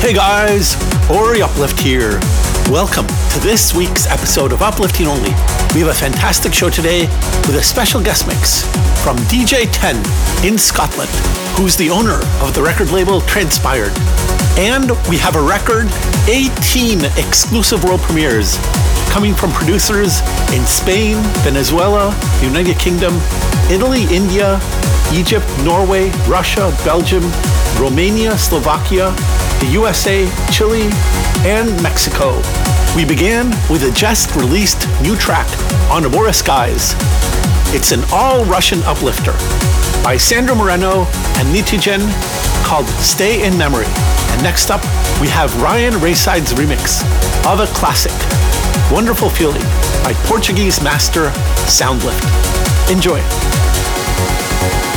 Hey guys, Ori Uplift here. Welcome to this week's episode of Uplifting Only. We have a fantastic show today with a special guest mix from DJ Ten in Scotland, who's the owner of the record label Transpired. And we have a record 18 exclusive world premieres coming from producers in Spain, Venezuela, the United Kingdom, Italy, India, Egypt, Norway, Russia, Belgium, Romania, Slovakia, the USA, Chile, and Mexico. We began with a just released new track on Amora Skies. It's an all-Russian uplifter by Sandro Moreno and Nitigen called Stay in Memory. And next up, we have Ryan Rayside's remix of a classic, Wonderful Feeling by Portuguese master Soundlift. Enjoy.